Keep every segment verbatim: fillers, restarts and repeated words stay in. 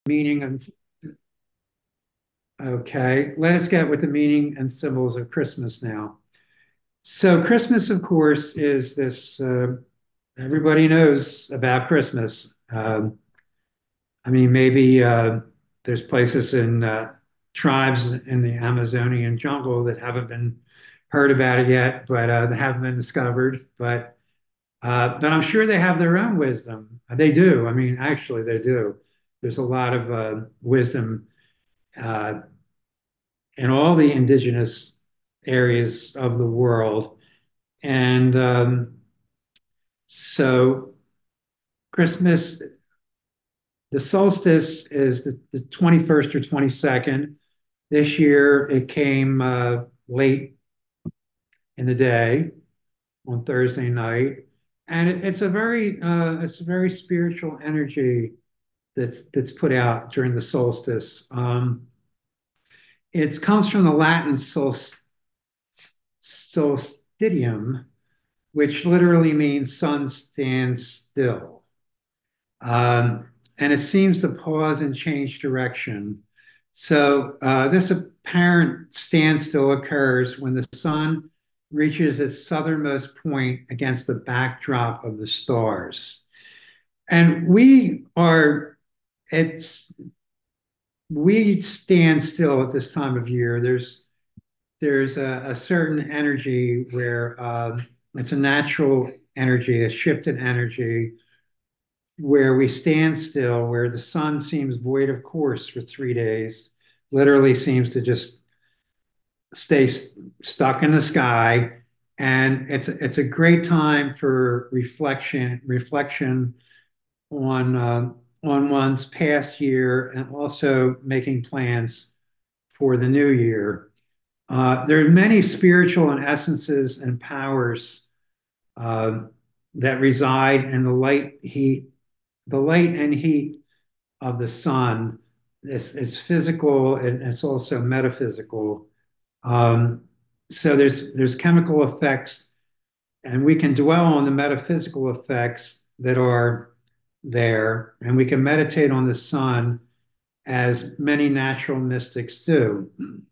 Meaning of, okay, let us get with the meaning and symbols of Christmas now. So, Christmas, of course, is this, uh, everybody knows about Christmas. Um, I mean, maybe uh, there's places in uh, tribes in the Amazonian jungle that haven't been heard about it yet, but uh, that haven't been discovered. But uh, but I'm sure they have their own wisdom. They do. I mean, actually, they do. There's a lot of uh, wisdom uh, in all the indigenous areas of the world. And um, so Christmas, the solstice is the, the twenty-first or twenty-second. This year it came uh, late in the day on Thursday night. And it, it's a very uh, it's a very spiritual energy that's that's put out during the solstice. Um, it comes from the Latin sol, solstitium, which literally means sun stands still. Um, and it seems to pause and change direction. So uh, this apparent standstill occurs when the sun reaches its southernmost point against the backdrop of the stars. And we are, it's, we stand still at this time of year. There's, there's a, a certain energy where um, it's a natural energy, a shifted energy where we stand still, where the sun seems void of course for three days, literally seems to just stay stuck in the sky. And it's it's a great time for reflection, reflection on uh, on one's past year, and also making plans for the new year. Uh, there are many spiritual and essences and powers uh, that reside in the light heat, the light and heat of the sun. It's, it's physical and it's also metaphysical. Um, so there's there's chemical effects, and we can dwell on the metaphysical effects that are there, and we can meditate on the sun as many natural mystics do.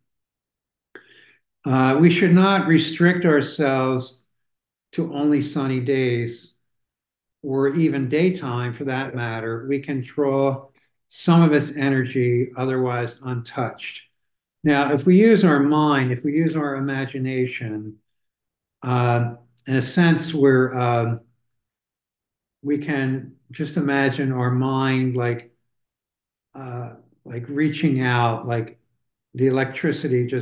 Uh, we should not restrict ourselves to only sunny days or even daytime for that matter. We can draw some of its energy otherwise untouched. Now, if we use our mind, if we use our imagination, uh, in a sense where uh, we can just imagine our mind like uh, like reaching out, like the electricity just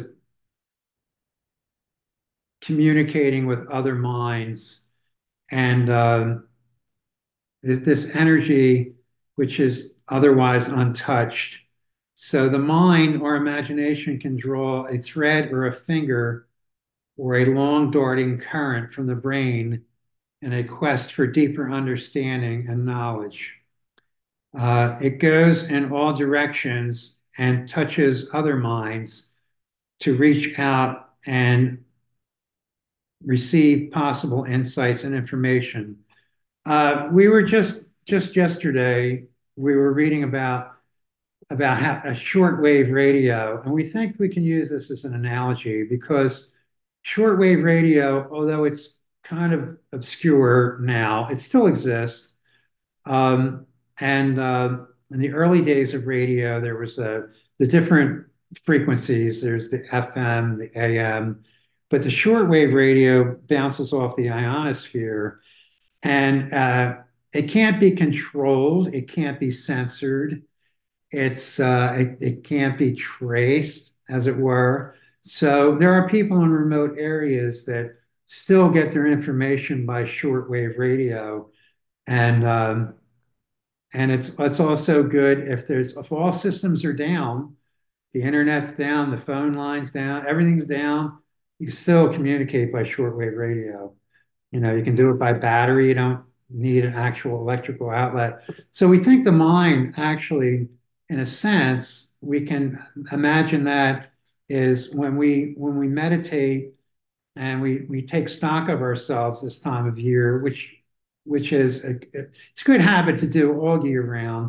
communicating with other minds, and uh, this energy which is otherwise untouched. So the mind or imagination can draw a thread or a finger or a long darting current from the brain in a quest for deeper understanding and knowledge. Uh, it goes in all directions and touches other minds to reach out and receive possible insights and information. Uh, we were just just yesterday we were reading about about how, a shortwave radio, and we think we can use this as an analogy because shortwave radio, although it's kind of obscure now, it still exists. Um, and uh, in the early days of radio, there was a, the different frequencies. There's the F M, the A M, but the shortwave radio bounces off the ionosphere, and uh, it can't be controlled. It can't be censored. It's uh, it, it can't be traced, as it were. So there are people in remote areas that still get their information by shortwave radio, and um, and it's it's also good if there's if all systems are down, the internet's down, the phone line's down, everything's down, you still communicate by shortwave radio. You know, you can do it by battery. You don't need an actual electrical outlet. So we think the mind actually, in a sense, we can imagine that is when we when we meditate and we we take stock of ourselves this time of year, which which is a, it's a good habit to do all year round.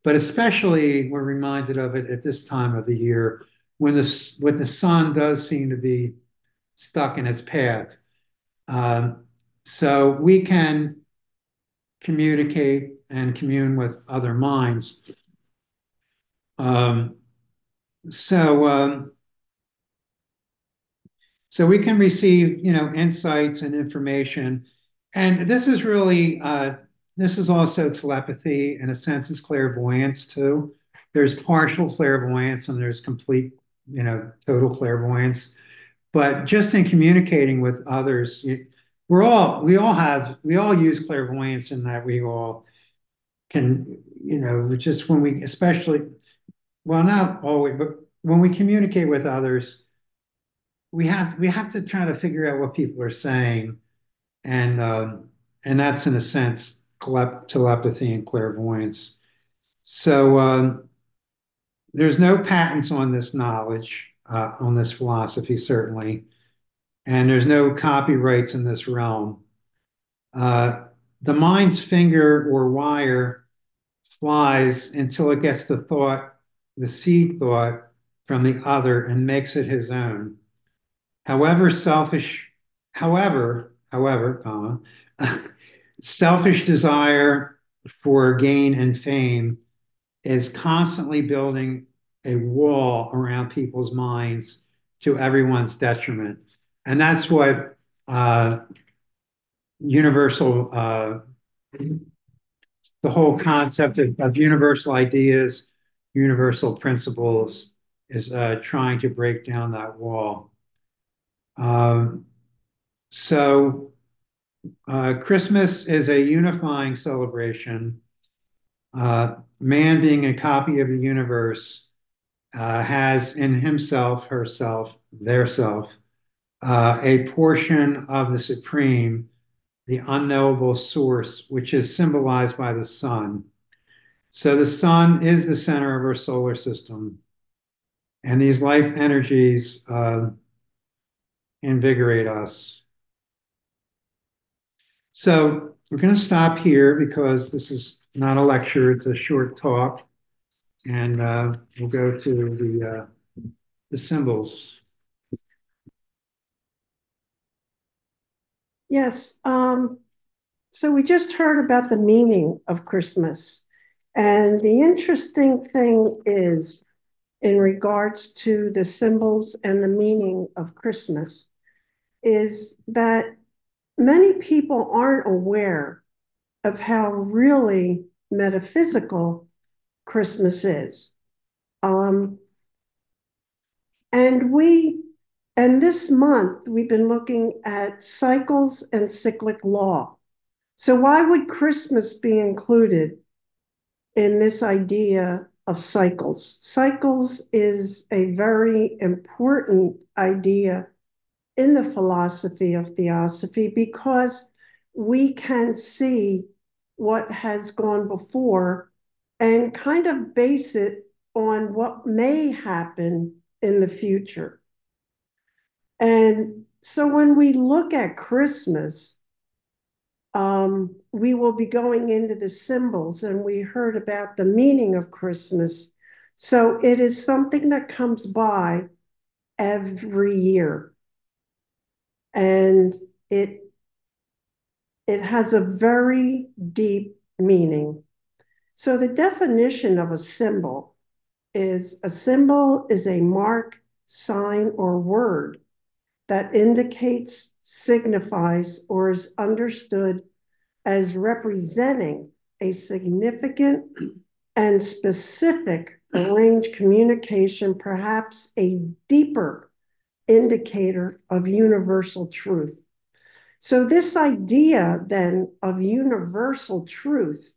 but especially we're reminded of it at this time of the year when the, when the sun does seem to be stuck in its path. Um, so we can communicate and commune with other minds. Um, so, um, so we can receive, you know, insights and information, and this is really, uh, this is also telepathy in a sense. It's clairvoyance too. There's partial clairvoyance and there's complete, you know, total clairvoyance. But just in communicating with others, you, we're all we all have we all use clairvoyance in that we all can, you know, just when we, especially, well, not always, but when we communicate with others, we have we have to try to figure out what people are saying, and um, and that's in a sense telepathy and clairvoyance. So um, there's no patents on this knowledge, uh, on this philosophy, certainly, and there's no copyrights in this realm. Uh, the mind's finger or wire flies until it gets the thought, the seed thought from the other and makes it his own. However, selfish, however, however, comma, selfish desire for gain and fame is constantly building a wall around people's minds to everyone's detriment. And that's what uh, universal, uh, the whole concept of, of universal ideas, universal principles is uh, trying to break down that wall. Um, so uh, Christmas is a unifying celebration. Uh, man, being a copy of the universe, uh, has in himself, herself, their self, uh, a portion of the supreme, the unknowable source, which is symbolized by the sun. So the sun is the center of our solar system, and these life energies uh, invigorate us. So we're going to stop here because this is not a lecture, it's a short talk, and uh, we'll go to the, uh, the symbols. Yes. Um, so we just heard about the meaning of Christmas. And the interesting thing is, in regards to the symbols and the meaning of Christmas, is that many people aren't aware of how really metaphysical Christmas is. Um, and we, and this month, we've been looking at cycles and cyclic law. So why would Christmas be included in this idea of cycles? Cycles is a very important idea in the philosophy of theosophy because we can see what has gone before and kind of base it on what may happen in the future. And so when we look at Christmas, um, we will be going into the symbols, and we heard about the meaning of Christmas. So it is something that comes by every year. And it it has a very deep meaning. So the definition of a symbol is a symbol is a mark, sign, or word that indicates, signifies, or is understood as representing a significant and specific arranged communication, perhaps a deeper indicator of universal truth. So this idea then of universal truth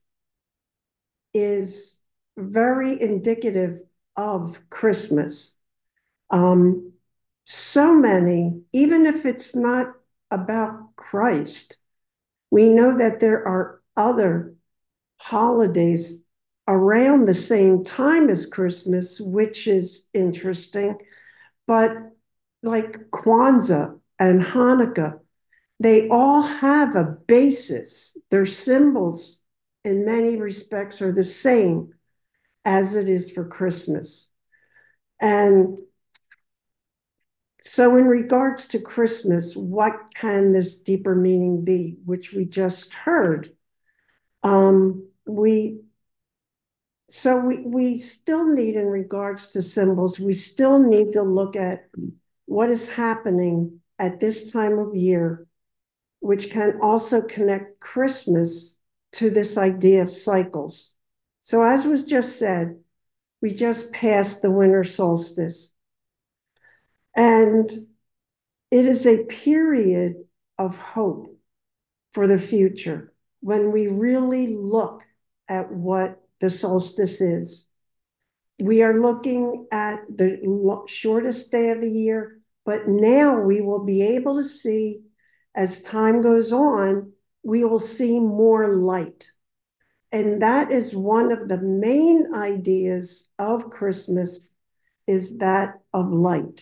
is very indicative of Christmas. Um, so many, even if it's not about Christ, we know that there are other holidays around the same time as Christmas, which is interesting. But like Kwanzaa and Hanukkah, they all have a basis. Their symbols, in many respects, are the same. as it is for Christmas. And so in regards to Christmas, what can this deeper meaning be, which we just heard? Um, we so we, we still need, in regards to symbols, we still need to look at what is happening at this time of year, which can also connect Christmas to this idea of cycles. So as was just said, we just passed the winter solstice. And it is a period of hope for the future when we really look at what the solstice is. We are looking at the shortest day of the year, but now we will be able to see, as time goes on, we will see more light. And that is one of the main ideas of Christmas, is that of light.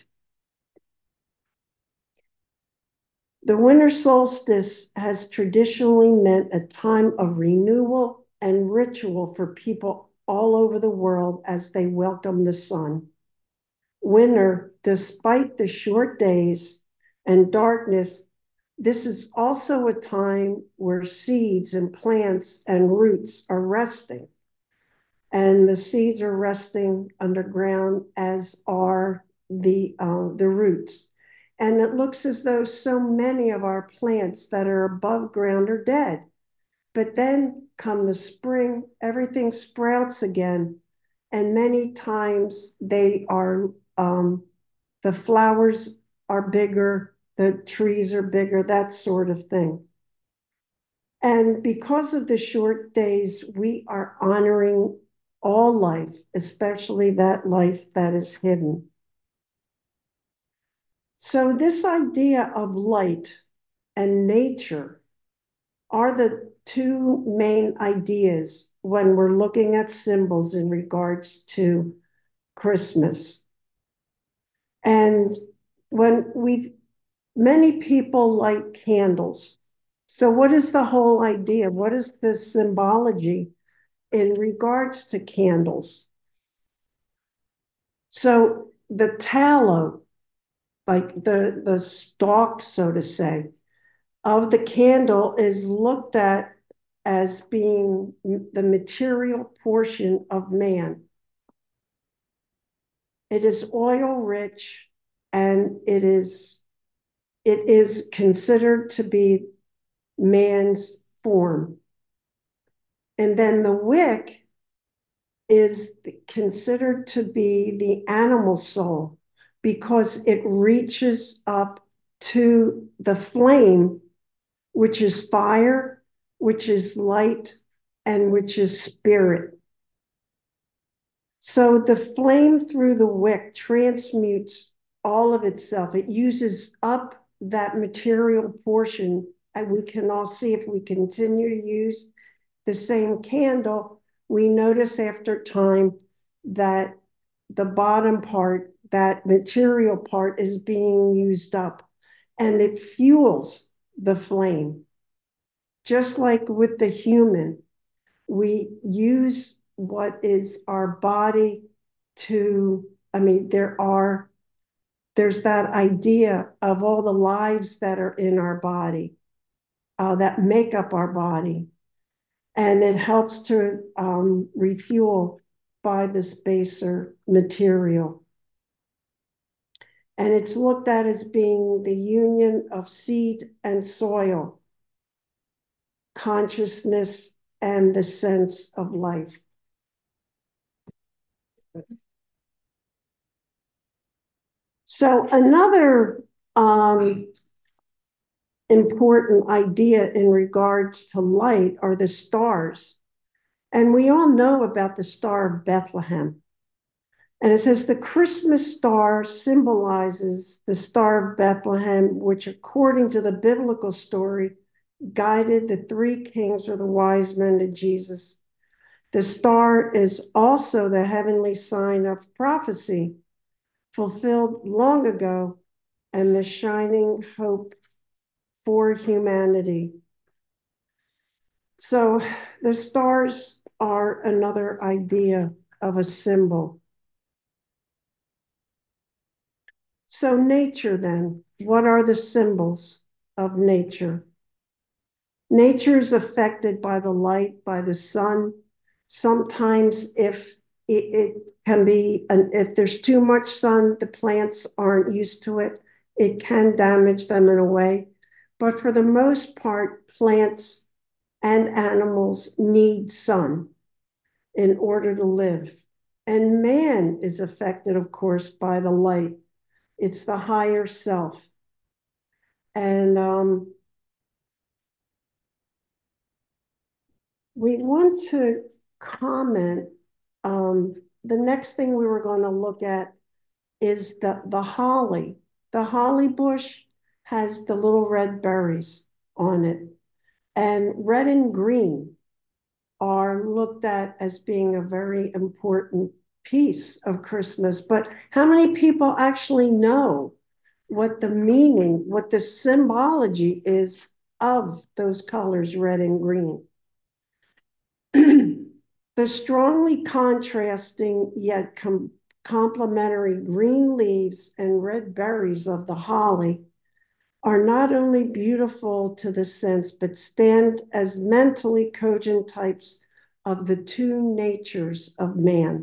The winter solstice has traditionally meant a time of renewal and ritual for people all over the world as they welcome the sun. Winter, despite the short days and darkness, this is also a time where seeds and plants and roots are resting. And the seeds are resting underground, as are the, uh, the roots. And it looks as though so many of our plants that are above ground are dead. But then come the spring, everything sprouts again. And many times they are, um, the flowers are bigger, the trees are bigger, that sort of thing. And because of the short days, we are honoring all life, especially that life that is hidden. So this idea of light and nature are the two main ideas when we're looking at symbols in regards to Christmas. And when we, many people light candles. So what is the whole idea? What is the symbology in regards to candles? So the tallow, like the, the stalk, so to say, of the candle is looked at as being the material portion of man. It is oil rich, and it is, it is considered to be man's form. And then the wick is considered to be the animal soul, because it reaches up to the flame, which is fire, which is light, and which is spirit. So the flame through the wick transmutes all of itself. It uses up that material portion, and we can all see, if we continue to use the same candle, we notice after time that the bottom part, that material part, is being used up, and it fuels the flame. Just like with the human, we use what is our body to, I mean, there are, there's that idea of all the lives that are in our body, uh, that make up our body. And it helps to um, refuel by this baser material. And it's looked at as being the union of seed and soil, consciousness, and the sense of life. So another um, important idea in regards to light are the stars. And we all know about the Star of Bethlehem. And it says the Christmas star symbolizes the Star of Bethlehem, which, according to the biblical story, guided the three kings or the wise men to Jesus. The star is also the heavenly sign of prophecy, fulfilled long ago, and the shining hope for humanity. So the stars are another idea of a symbol. So nature then, what are the symbols of nature? Nature is affected by the light, by the sun. Sometimes if it, it can be, an, if there's too much sun, the plants aren't used to it. It can damage them in a way. But for the most part, plants and animals need sun in order to live. And man is affected, of course, by the light. It's the higher self. And um, we want to comment. Um, the next thing we were going to look at is the, the holly. The holly bush has the little red berries on it. And red and green are looked at as being a very important piece of Christmas. But how many people actually know what the meaning, what the symbology is of those colors, red and green? The strongly contrasting yet com- complementary green leaves and red berries of the holly are not only beautiful to the sense, but stand as mentally cogent types of the two natures of man.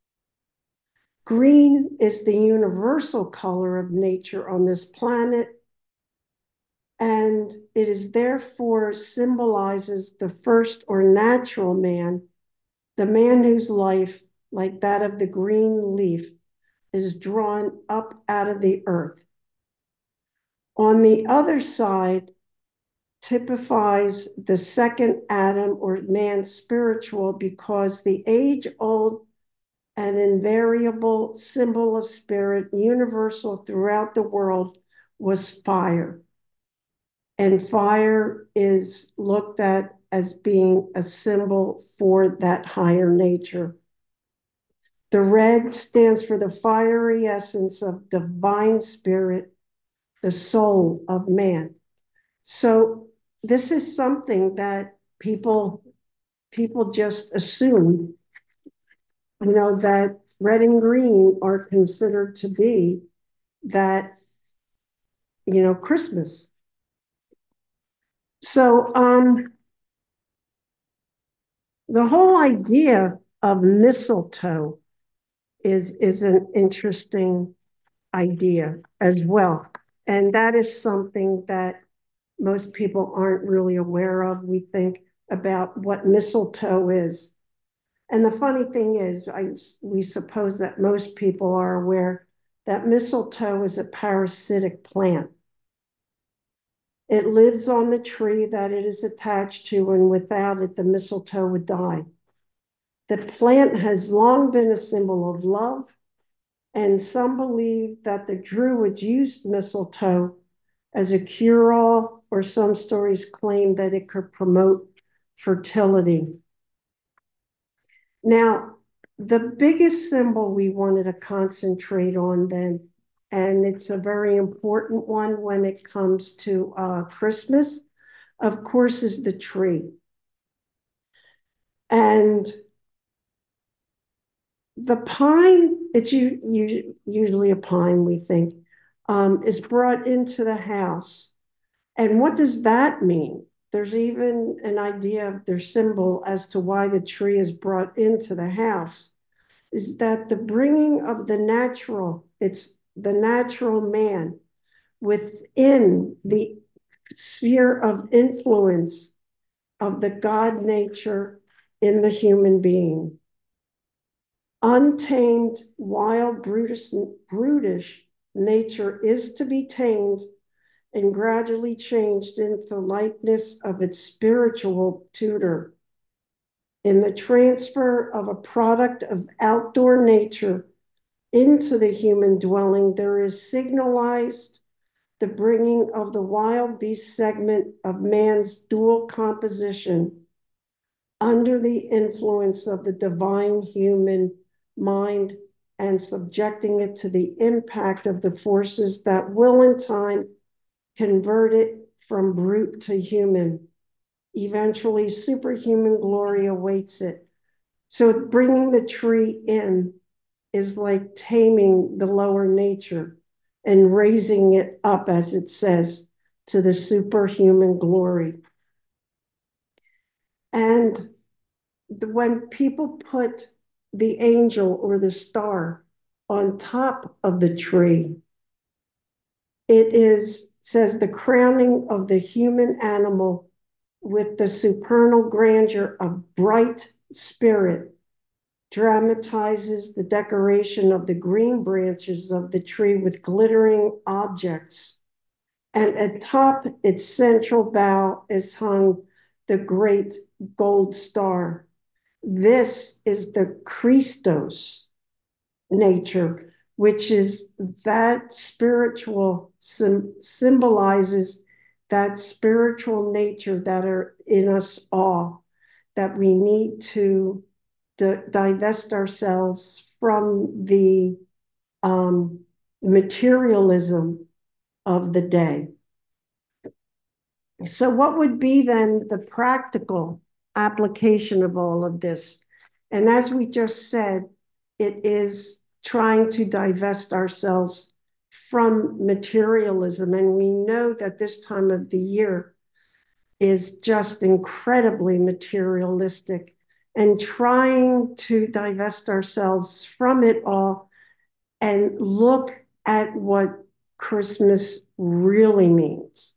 Green is the universal color of nature on this planet, and it is therefore symbolizes the first or natural man, the man whose life, like that of the green leaf, is drawn up out of the earth. On the other side, typifies the second Adam or man spiritual, because the age-old and invariable symbol of spirit, universal throughout the world, was fire. And fire is looked at as being a symbol for that higher nature. The red stands for the fiery essence of divine spirit, the soul of man. So this is something that people people just assume, you know, that red and green are considered to be that, you know, Christmas. So um, the whole idea of mistletoe is is an interesting idea as well, and that is something that most people aren't really aware of. We think about what mistletoe is. And the funny thing is, I, we suppose that most people are aware that mistletoe is a parasitic plant. It lives on the tree that it is attached to, and without it, the mistletoe would die. The plant has long been a symbol of love, and some believe that the Druids used mistletoe as a cure-all, or some stories claim that it could promote fertility. Now, the biggest symbol we wanted to concentrate on then, and it's a very important one when it comes to uh, Christmas, of course, is the tree. And the pine, it's usually a pine, we think, um, is brought into the house. And what does that mean? There's even an idea of their symbol as to why the tree is brought into the house, is that the bringing of the natural, it's the natural man within the sphere of influence of the God nature in the human being. Untamed, wild, brutish, brutish nature is to be tamed and gradually changed into the likeness of its spiritual tutor. In the transfer of a product of outdoor nature into the human dwelling, there is signalized the bringing of the wild beast segment of man's dual composition under the influence of the divine human mind, and subjecting it to the impact of the forces that will in time convert it from brute to human. Eventually, superhuman glory awaits it. So bringing the tree in is like taming the lower nature and raising it up, as it says, to the superhuman glory. And when people put the angel or the star on top of the tree, it is, says, the crowning of the human animal with the supernal grandeur of bright spirit dramatizes the decoration of the green branches of the tree with glittering objects. And atop its central bough is hung the great gold star. This is the Christos nature, which is that spiritual, symbolizes that spiritual nature that are in us all, that we need to divest ourselves from the um, materialism of the day. So what would be then the practical application of all of this? And as we just said, it is trying to divest ourselves from materialism. And we know that this time of the year is just incredibly materialistic, and trying to divest ourselves from it all and look at what Christmas really means.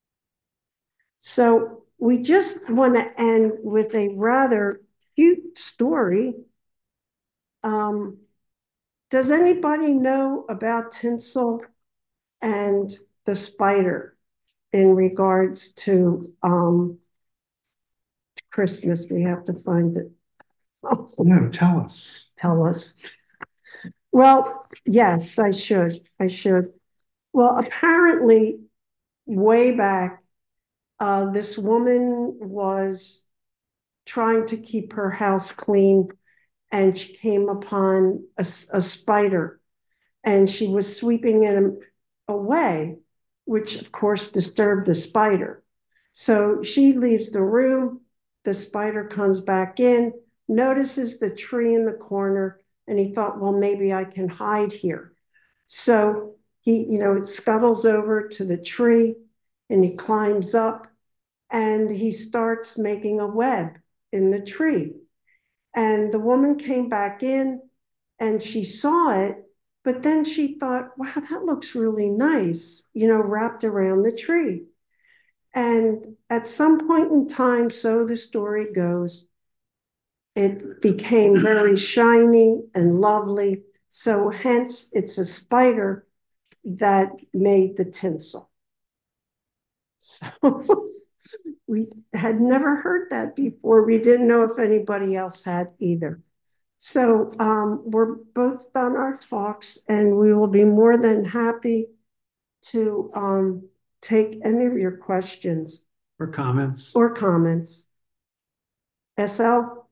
So we just want to end with a rather cute story. Um, does anybody know about tinsel and the spider in regards to um, Christmas? We have to find it. Oh, no, tell us. Tell us. Well, yes, I should. I should. Well, apparently, way back, uh, this woman was trying to keep her house clean, and she came upon a, a spider, and she was sweeping it away, which of course disturbed the spider. So she leaves the room. The spider comes back in, notices the tree in the corner, and he thought, well, maybe I can hide here. So he, you know, scuttles over to the tree and he climbs up and he starts making a web in the tree. And the woman came back in and she saw it, but then she thought, wow, that looks really nice, you know, wrapped around the tree. And at some point in time, so the story goes, it became very shiny and lovely. So hence it's a spider that made the tinsel. So we had never heard that before. We didn't know if anybody else had either. So um, we're both done our talks, and we will be more than happy to um, take any of your questions or comments. Or comments. S L?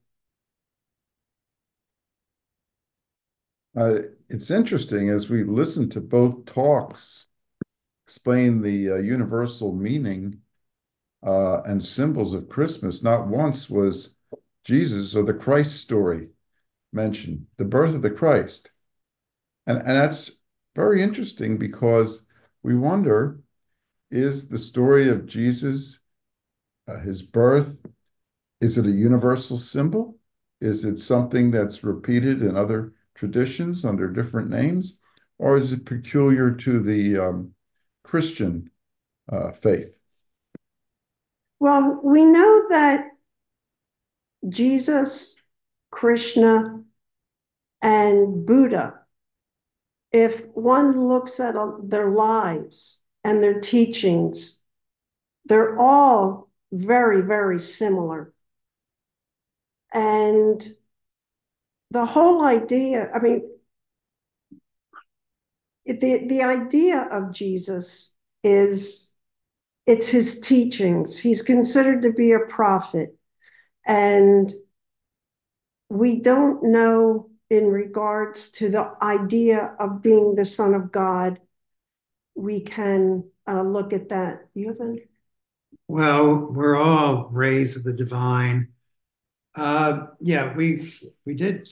Uh, it's interesting as we listen to both talks explain the uh, universal meaning uh, and symbols of Christmas. Not once was Jesus or the Christ story mentioned, the birth of the Christ. And, and that's very interesting because we wonder, is the story of Jesus, uh, his birth, is it a universal symbol? Is it something that's repeated in other traditions under different names? Or is it peculiar to the um, Christian uh, faith? Well, we know that Jesus, Krishna, and Buddha, if one looks at their lives and their teachings, they're all very, very similar. And the whole idea, I mean, the, the idea of Jesus is it's his teachings. He's considered to be a prophet. And we don't know in regards to the idea of being the Son of God. We can uh, look at that. Do you have any? Well, we're all raised of the divine. Uh, yeah, we we did.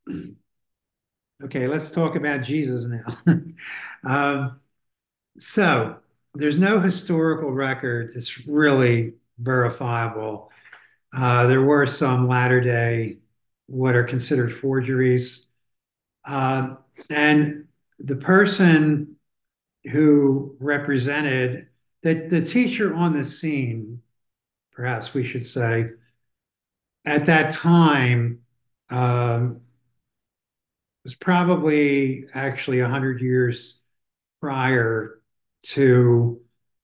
Okay, let's talk about Jesus now. um, so there's no historical record that's really verifiable. Uh, there were some latter day, what are considered forgeries. Uh, and the person who represented the, the teacher on the scene, perhaps we should say, at that time, um, was probably actually one hundred years prior to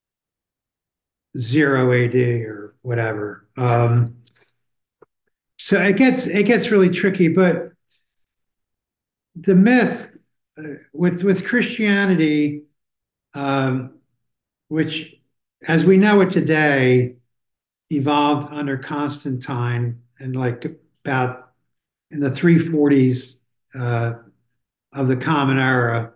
zero A D or whatever. Um, so it gets it gets really tricky, but the myth uh, with with Christianity, um, which as we know it today, evolved under Constantine and like about in the three forties uh, of the Common Era.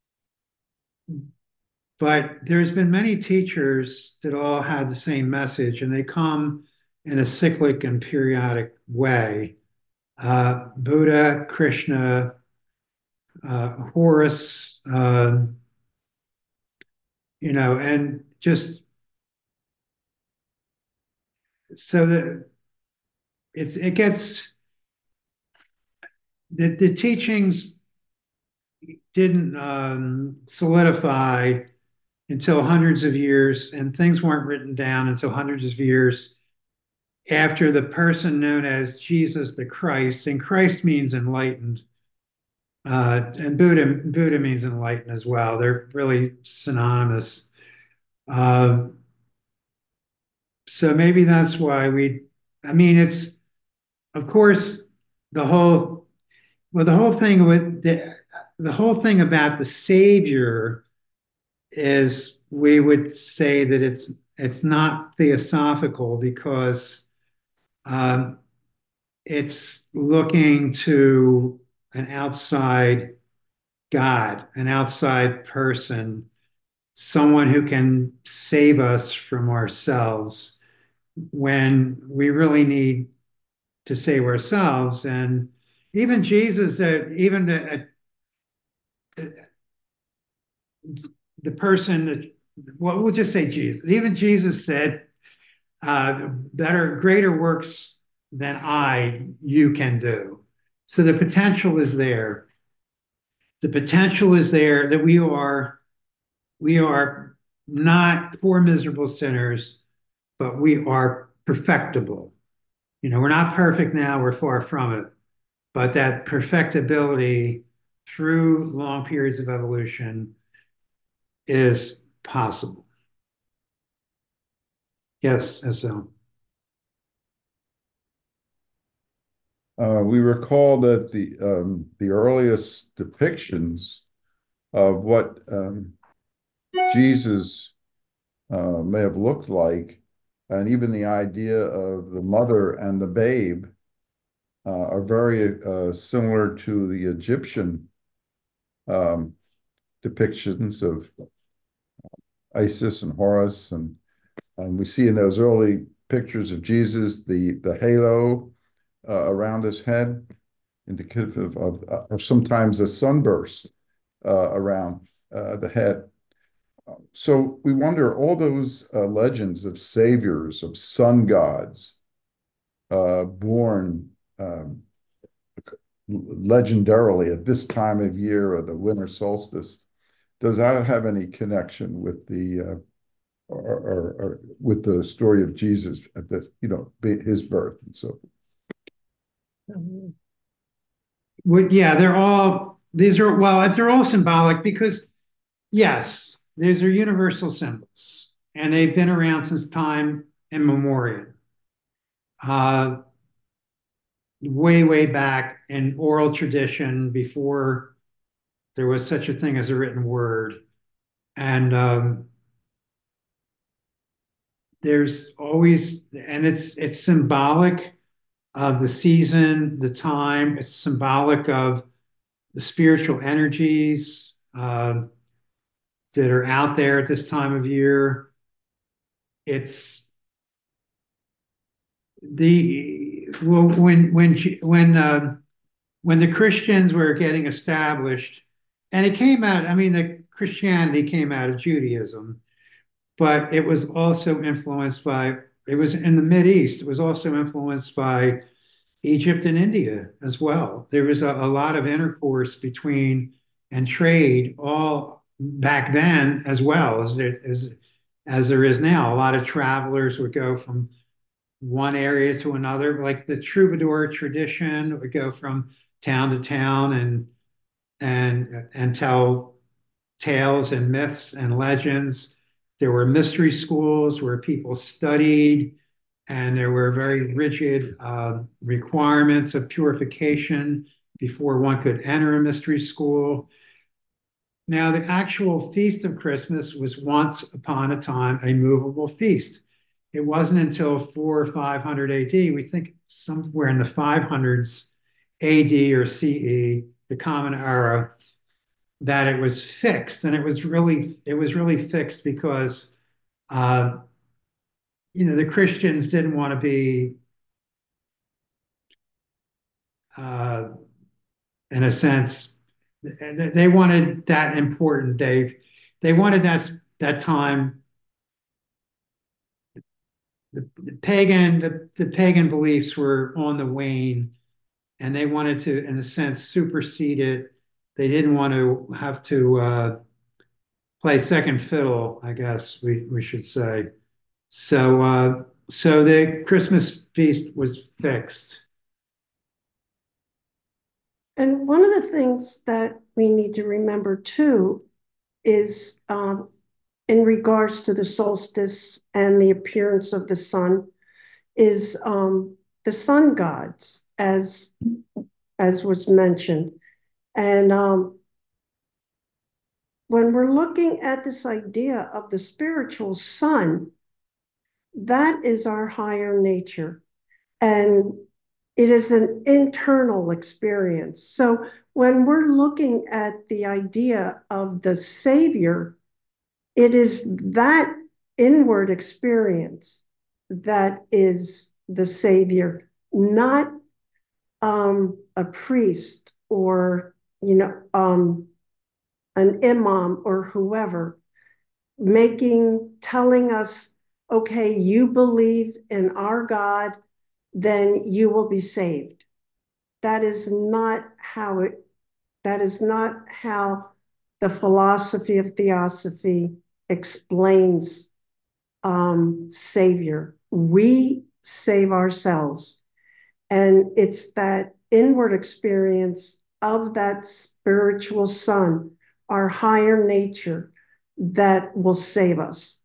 But there's been many teachers that all had the same message, and they come in a cyclic and periodic way. Uh, Buddha, Krishna, uh, Horus, uh, you know, and just so that it's it gets the, the teachings didn't um, solidify until hundreds of years, and things weren't written down until hundreds of years after the person known as Jesus the Christ, and Christ means enlightened, uh, and Buddha Buddha means enlightened as well. They're really synonymous. Uh, so maybe that's why we. I mean, it's of course the whole well the whole thing with the the whole thing about the Savior is we would say that it's it's not theosophical because um, it's looking to an outside God, an outside person, someone who can save us from ourselves when we really need to save ourselves. And even Jesus, uh, even the, uh, the person that, well, we'll just say Jesus, even Jesus said, uh, better, greater works than I, you can do. So the potential is there. The potential is there that we are we are not poor miserable sinners, but we are perfectible. You know, we're not perfect now, we're far from it, but that perfectibility through long periods of evolution is possible. Yes, so. Uh, we recall that the um, the earliest depictions of what um, Jesus uh, may have looked like, and even the idea of the mother and the babe uh, are very uh, similar to the Egyptian um, depictions of Isis and Horus, and, and we see in those early pictures of Jesus the the halo uh, around his head, indicative of, of or sometimes a sunburst uh, around uh, the head. So we wonder all those uh, legends of saviors, of sun gods, uh, born um, legendarily at this time of year or the winter solstice. Does that have any connection with the uh, or, or, or with the story of Jesus at this, you know, his birth and so forth? Well, yeah, they're all these are well, they're all symbolic because yes, these are universal symbols, and they've been around since time immemorial. Uh, way, way back in oral tradition before there was such a thing as a written word. And um, there's always, and it's it's symbolic of the season, the time. It's symbolic of the spiritual energies uh, that are out there at this time of year. It's the well, when when when uh, when the Christians were getting established, and it came out. I mean, the Christianity came out of Judaism, but it was also influenced by. It was in the Mid East. It was also influenced by Egypt and India as well. There was a, a lot of intercourse between and trade all back then as well as there as as there is now. A lot of travelers would go from one area to another, like the troubadour tradition would go from town to town and and and tell tales and myths and legends. There were mystery schools where people studied, and there were very rigid uh, requirements of purification before one could enter a mystery school. Now, the actual feast of Christmas was once upon a time a movable feast. It wasn't until four or five hundred A D, we think somewhere in the five hundreds A D or C E, the Common Era, that it was fixed. And it was really, it was really fixed because, uh, you know, the Christians didn't want to be, uh, in a sense, they wanted that important day. They wanted that that time. The, the pagan the, the pagan beliefs were on the wane, and they wanted to, in a sense, supersede it. They didn't want to have to uh, play second fiddle, I guess we, we should say. So uh, so the Christmas feast was fixed. And one of the things that we need to remember too is um, in regards to the solstice and the appearance of the sun is um, the sun gods, as as was mentioned. And um, when we're looking at this idea of the spiritual sun, that is our higher nature. And it is an internal experience. So when we're looking at the idea of the Savior, it is that inward experience that is the Savior, not um, a priest or, you know, um, an imam or whoever making, telling us, okay, you believe in our God, then you will be saved. That is not how it, that is not how the philosophy of theosophy explains um, Savior. We save ourselves. And it's that inward experience of that spiritual sun, our higher nature, that will save us.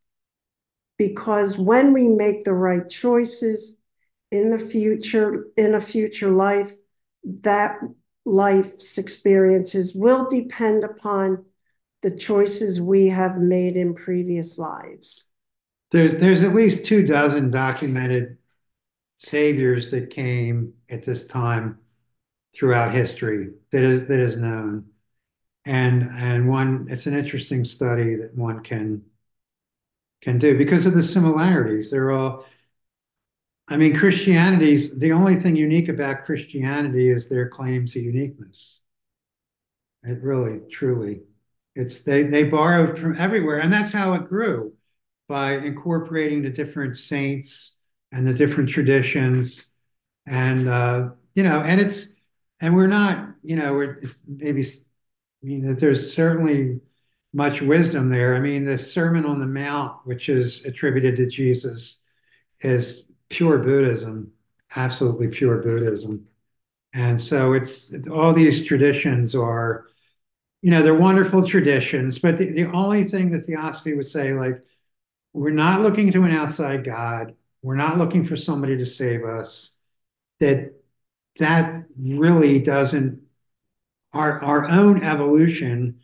Because when we make the right choices in the future, in a future life, that life's experiences will depend upon the choices we have made in previous lives. There's there's at least two dozen documented saviors that came at this time throughout history that is that is known. And and one, it's an interesting study that one can can do because of the similarities. They're all, I mean, Christianity's the only thing unique about Christianity is their claim to uniqueness. It really, truly, it's they they borrowed from everywhere, and that's how it grew by incorporating the different saints and the different traditions, and uh, you know, and it's and we're not, you know, we're it's maybe, I mean, that there's certainly much wisdom there. I mean, the Sermon on the Mount, which is attributed to Jesus, is pure Buddhism, absolutely pure Buddhism. And so it's all these traditions are, you know, they're wonderful traditions, but the, the only thing that Theosophy would say, like, we're not looking to an outside God. We're not looking for somebody to save us. That that really doesn't, our our own evolution,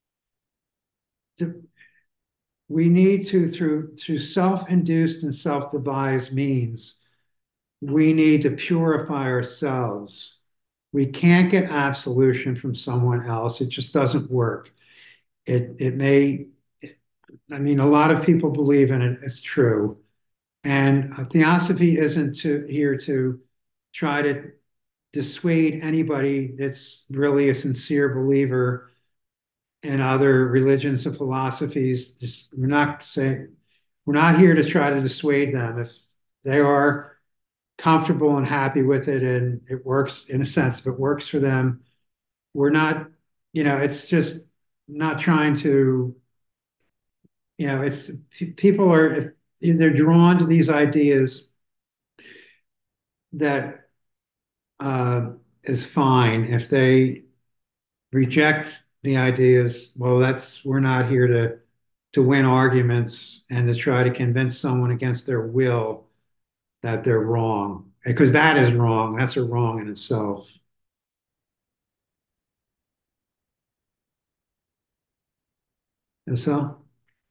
to, we need to, through through self-induced and self-devised means, we need to purify ourselves. We can't get absolution from someone else. It just doesn't work. It it may, I mean, a lot of people believe in it. It's true. And Theosophy isn't to, here to try to dissuade anybody that's really a sincere believer in other religions and philosophies. Just we're not saying we're not here to try to dissuade them. If they are comfortable and happy with it and it works in a sense, if it works for them, we're not, you know, it's just not trying to, you know, it's people are they're drawn to these ideas that uh, is fine. If they reject the ideas, well, that's we're not here to to win arguments and to try to convince someone against their will that they're wrong, because that is wrong. That's a wrong in itself. And so,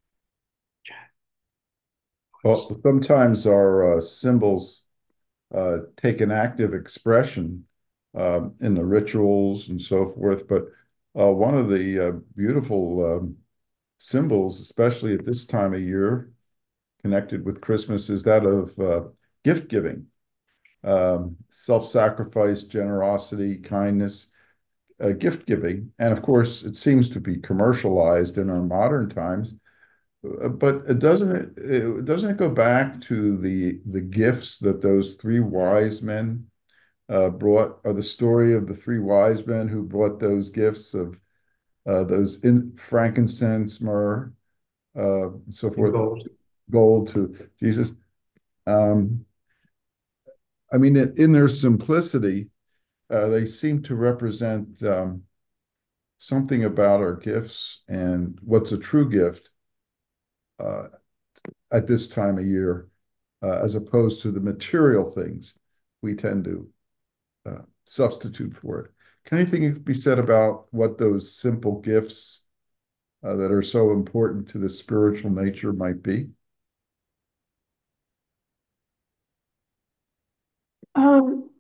Well, sometimes our uh, symbols uh, take an active expression uh, in the rituals and so forth. But uh, one of the uh, beautiful um, symbols, especially at this time of year, connected with Christmas, is that of uh, gift giving, um, self-sacrifice, generosity, kindness, uh, gift giving. And of course, it seems to be commercialized in our modern times. Uh, But it doesn't it, it doesn't it go back to the the gifts that those three wise men uh, brought, or the story of the three wise men who brought those gifts of uh, those in frankincense, myrrh, uh, and so in forth, gold. gold to Jesus. Um, I mean, in, in their simplicity, uh, they seem to represent um, something about our gifts and what's a true gift uh, at this time of year, uh, as opposed to the material things we tend to uh, substitute for it. Can anything be said about what those simple gifts uh, that are so important to the spiritual nature might be? Um,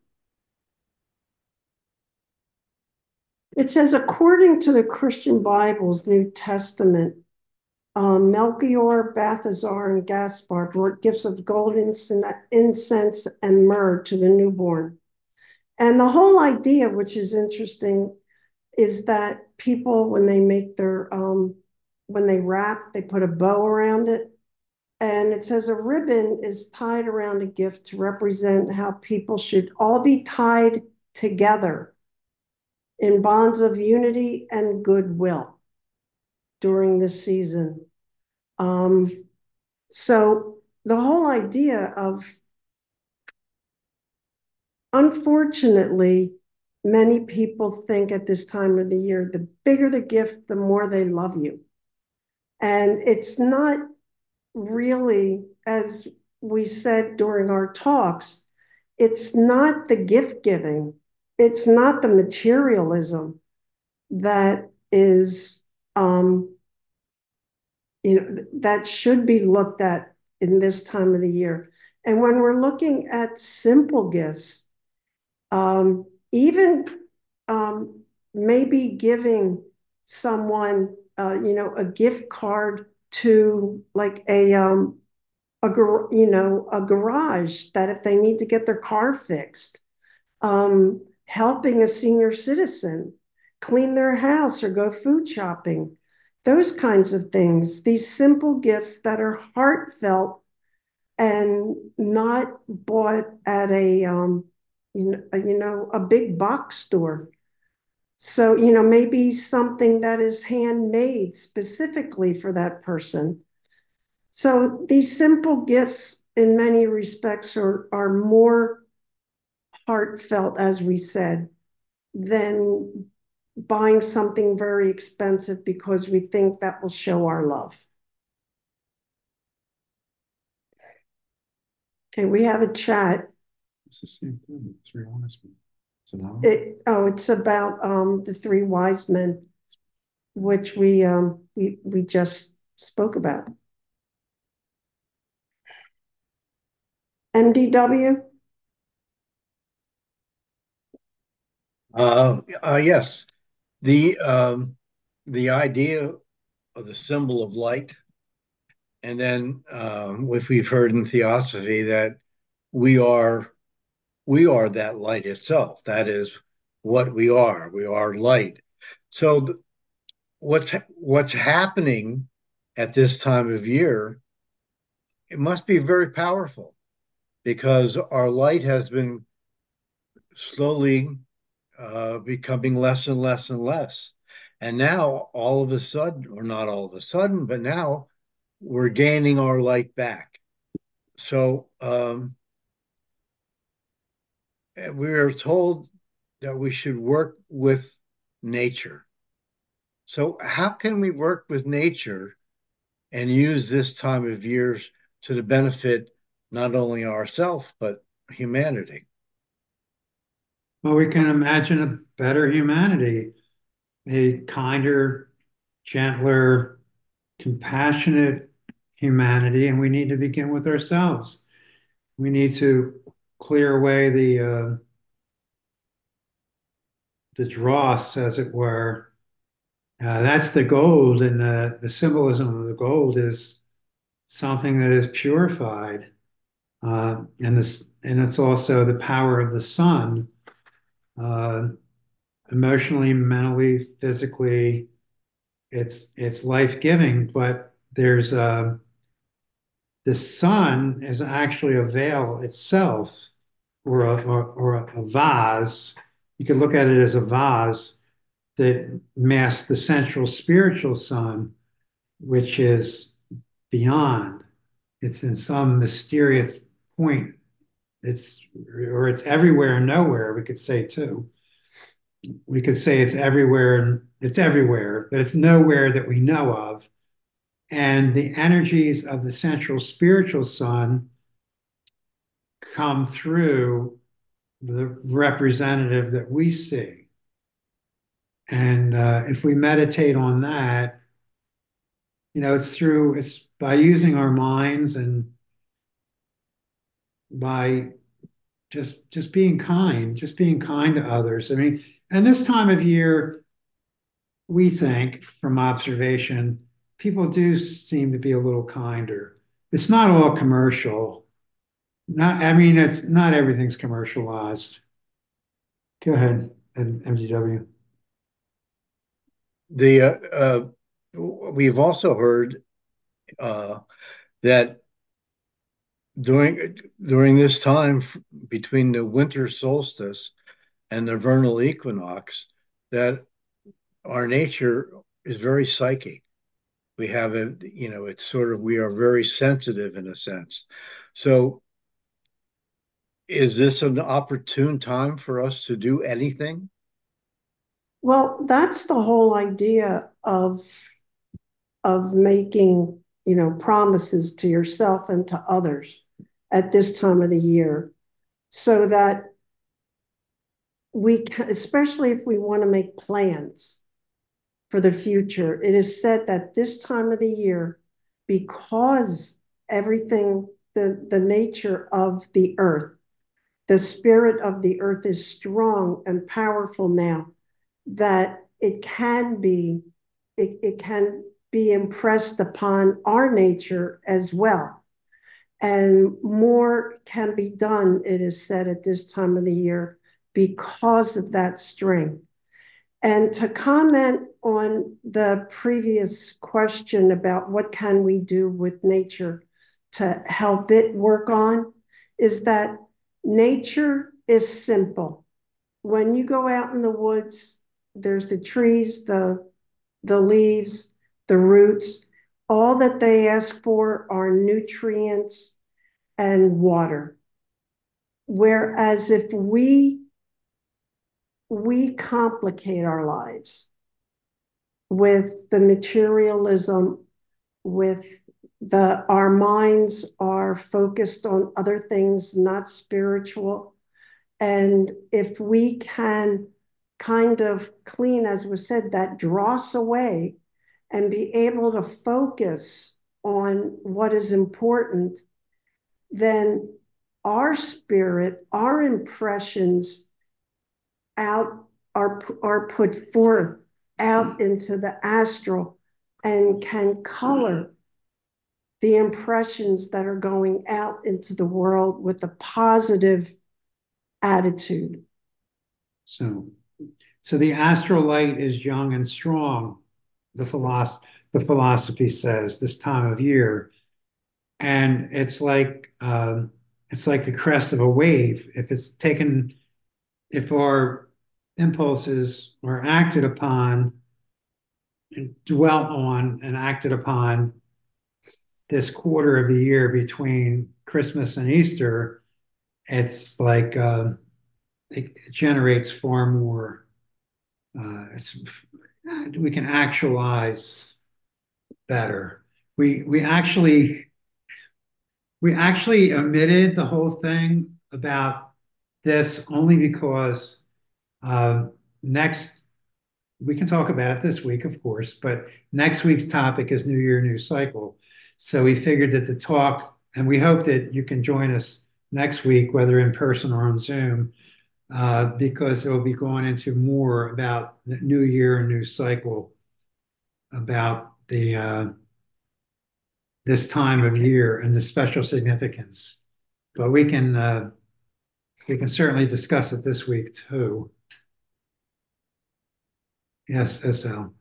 it says, according to the Christian Bible's New Testament, um, Melchior, Balthazar, and Gaspar brought gifts of gold, incense, and myrrh to the newborn. And the whole idea, which is interesting, is that people, when they make their, um, when they wrap, they put a bow around it. And it says a ribbon is tied around a gift to represent how people should all be tied together in bonds of unity and goodwill during this season. Um, so the whole idea of, unfortunately, many people think at this time of the year, the bigger the gift, the more they love you. And it's not really, as we said during our talks, it's not the gift giving, it's not the materialism that is, um, you know, that should be looked at in this time of the year. And when we're looking at simple gifts, um, even um, maybe giving someone, uh, you know, a gift card to like a, um, a you know, a garage that if they need to get their car fixed, um, helping a senior citizen clean their house or go food shopping, those kinds of things. These simple gifts that are heartfelt and not bought at a, um, you know, you know, a big box store. So, you know, maybe something that is handmade specifically for that person. So these simple gifts, in many respects, are, are more heartfelt, as we said, than buying something very expensive because we think that will show our love. Okay, we have a chat. It's the same thing. Three wise men. So now, It, oh, it's about um, the three wise men, which we um, we we just spoke about. M D W. Uh, uh, yes, the um, the idea of the symbol of light, and then um, which we've heard in theosophy that we are we are that light itself. That is what we are. We are light. So what's what's happening at this time of year, it must be very powerful because our light has been slowly uh, becoming less and less and less. And now, all of a sudden, or not all of a sudden, but now we're gaining our light back. So um, we are told that we should work with nature. So, how can we work with nature and use this time of years to the benefit not only ourselves, but humanity? Well, we can imagine a better humanity, a kinder, gentler, compassionate humanity, and we need to begin with ourselves. We need to clear away the uh, the dross, as it were. Uh, that's the gold, and the, the symbolism of the gold is something that is purified, uh, and this, and it's also the power of the sun, uh, emotionally, mentally, physically. It's it's life giving, but there's uh, the sun is actually a veil itself, or a, or, or a vase. You could look at it as a vase that masks the central spiritual sun, which is beyond. It's in some mysterious point. It's or it's everywhere and nowhere, we could say too. We could say it's everywhere and it's everywhere, but it's nowhere that we know of. And the energies of the central spiritual sun come through the representative that we see. And uh, if we meditate on that, you know, it's through, it's by using our minds and by just just being kind, just being kind to others. I mean, and this time of year, we think from observation, people do seem to be a little kinder. It's not all commercial. Not, I mean, it's not everything's commercialized. Go ahead, M G W. The uh, uh, we've also heard uh, that during during this time between the winter solstice and the vernal equinox, that our nature is very psychic. We have a, you know, it's sort of, we are very sensitive in a sense. So is this an opportune time for us to do anything? Well, that's the whole idea of of making, you know, promises to yourself and to others at this time of the year, so that we can, especially if we want to make plans for the future. It is said that this time of the year, because everything, the, the nature of the earth, the spirit of the earth is strong and powerful now, that it can be, it, it can be impressed upon our nature as well. And more can be done, it is said, at this time of the year because of that strength. And to comment on the previous question about what can we do with nature to help it work on, is that nature is simple. When you go out in the woods, there's the trees, the, the leaves, the roots. All that they ask for are nutrients and water. Whereas if we we complicate our lives with the materialism, with the our minds are focused on other things, not spiritual. And if we can kind of clean, as was said, that dross away and be able to focus on what is important, then our spirit, our impressions out are, are put forth out into the astral and can color the impressions that are going out into the world with a positive attitude. So, so the astral light is young and strong, the philosophy, the philosophy says this time of year. And it's like um, it's like the crest of a wave. If it's taken, if our impulses are acted upon and dwelt on and acted upon this quarter of the year between Christmas and Easter, it's like uh, it generates far more. Uh, it's we can actualize better. We we actually we actually omitted the whole thing about this only because uh, next we can talk about it this week, of course, but next week's topic is New Year, New Cycle. So we figured that the talk, and we hope that you can join us next week, whether in person or on Zoom, uh, because it will be going into more about the New Year and New Cycle, about the uh, this time of year and the special significance. But we can uh, we can certainly discuss it this week too. Yes, S L.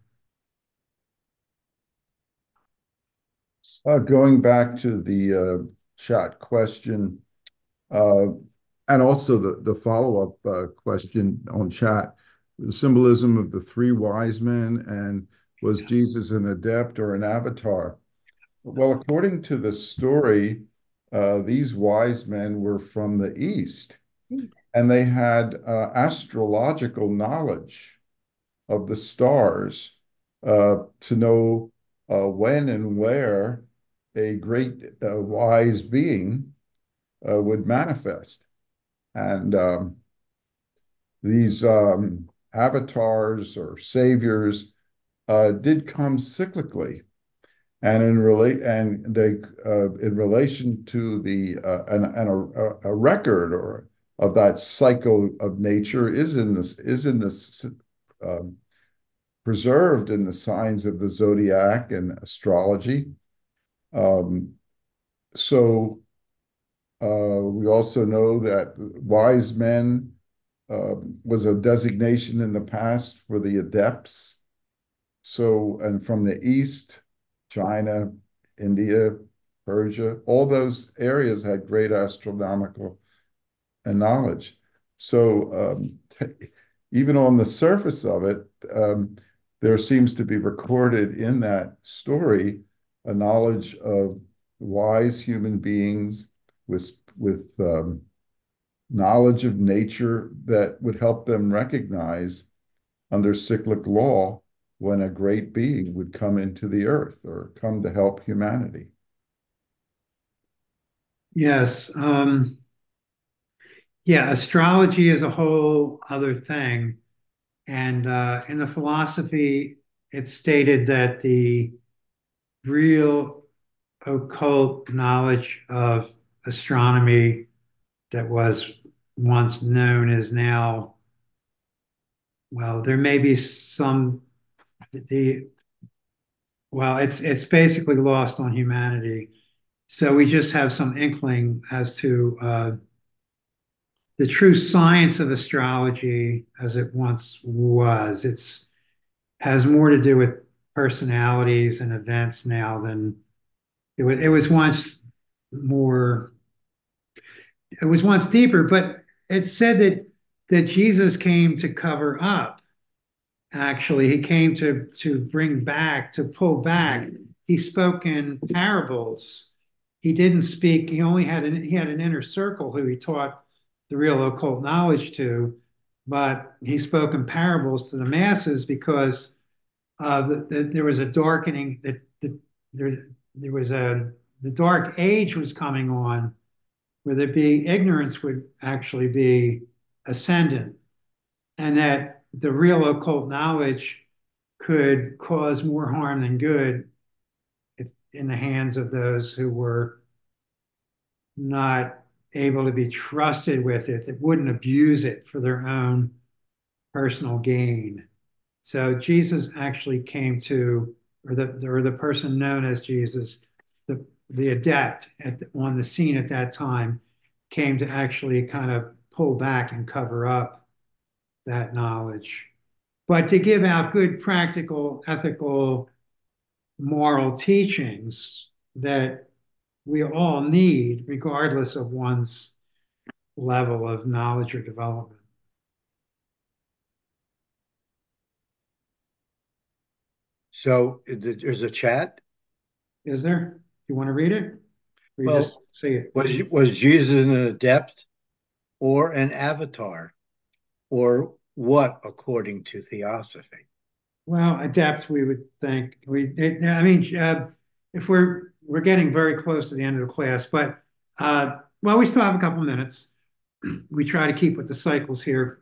Uh, going back to the uh, chat question, uh, and also the, the follow-up uh, question on chat, the symbolism of the three wise men, and was Jesus an adept or an avatar? Well, according to the story, uh, these wise men were from the East, and they had uh, astrological knowledge of the stars uh, to know uh, when and where a great uh, wise being uh, would manifest. And um, these um, avatars or saviors uh, did come cyclically. And in relate and they uh, in relation to the uh, and, and a, a record or of that cycle of nature is in this is in this um, preserved in the signs of the zodiac and astrology. Um, so uh, we also know that wise men uh, was a designation in the past for the adepts. So, and from the East, China, India, Persia, all those areas had great astronomical knowledge. So um, even on the surface of it, um, there seems to be recorded in that story a knowledge of wise human beings with with um, knowledge of nature that would help them recognize under cyclic law when a great being would come into the earth or come to help humanity. Yes. Um, yeah, astrology is a whole other thing. And uh, in the philosophy, it's stated that the real occult knowledge of astronomy that was once known is now, well, there may be some the well, it's it's basically lost on humanity. So we just have some inkling as to uh, the true science of astrology as it once was. It's has more to do with personalities and events now than it was. It was once more. It was once deeper, but it's said that that Jesus came to cover up. Actually, he came to to bring back, to pull back. He spoke in parables. He didn't speak. He only had an he had an inner circle who he taught the real occult knowledge to, but he spoke in parables to the masses because uh, the, the, there was a darkening that the, there there was a the dark age was coming on, where there be ignorance would actually be ascendant, and that the real occult knowledge could cause more harm than good if, in the hands of those who were not able to be trusted with it, that wouldn't abuse it for their own personal gain. So Jesus actually came to, or the or the person known as Jesus, the the adept at the, on the scene at that time, came to actually kind of pull back and cover up that knowledge, but to give out good practical, ethical, moral teachings that we all need, regardless of one's level of knowledge or development. So there's a chat. Is there? You want to read it? Or you just Well, see it? was was Jesus an adept or an avatar, or what, according to theosophy? Well, adept, we would think. We, it, I mean, uh, if we're we're getting very close to the end of the class, but uh, well, we still have a couple minutes. We try to keep with the cycles here.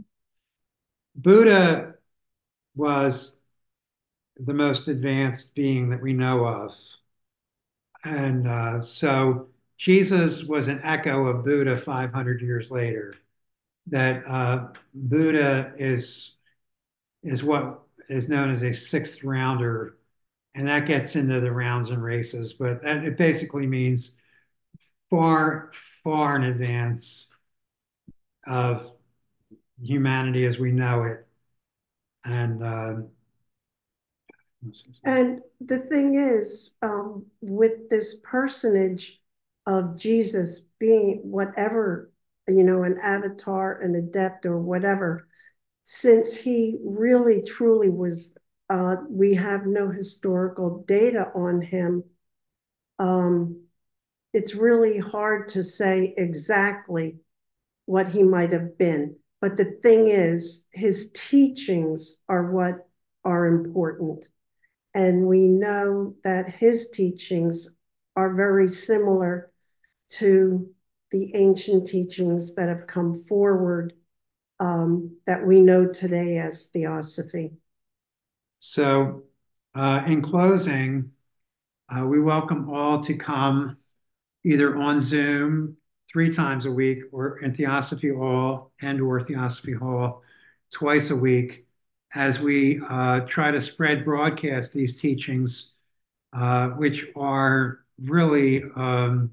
Buddha was the most advanced being that we know of, and uh, so Jesus was an echo of Buddha five hundred years later. That uh, Buddha is is what is known as a sixth rounder, and that gets into the rounds and races, but that, it basically means far, far in advance of humanity as we know it. And uh, And the thing is, um, with this personage of Jesus being whatever, you know, an avatar, an adept, or whatever, since he really truly was, uh, we have no historical data on him. Um, it's really hard to say exactly what he might have been. But the thing is, his teachings are what are important. And we know that his teachings are very similar to the ancient teachings that have come forward, um, that we know today as theosophy. so, uh, in closing, uh, we welcome all to come either on Zoom three times a week or in Theosophy Hall and or Theosophy Hall twice a week as we uh, try to spread broadcast these teachings, uh, which are really um,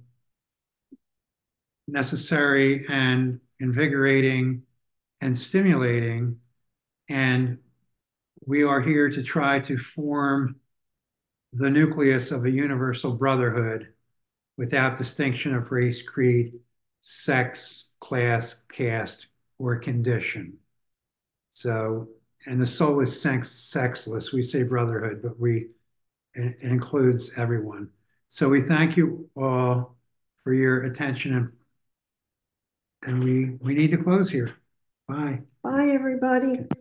necessary and invigorating and stimulating. And we are here to try to form the nucleus of a universal brotherhood without distinction of race, creed, sex, class, caste, or condition. So, and the soul is sex, sexless. We say brotherhood, but we it, it includes everyone. So we thank you all for your attention, and, and we we need to close here. Bye. Bye, everybody.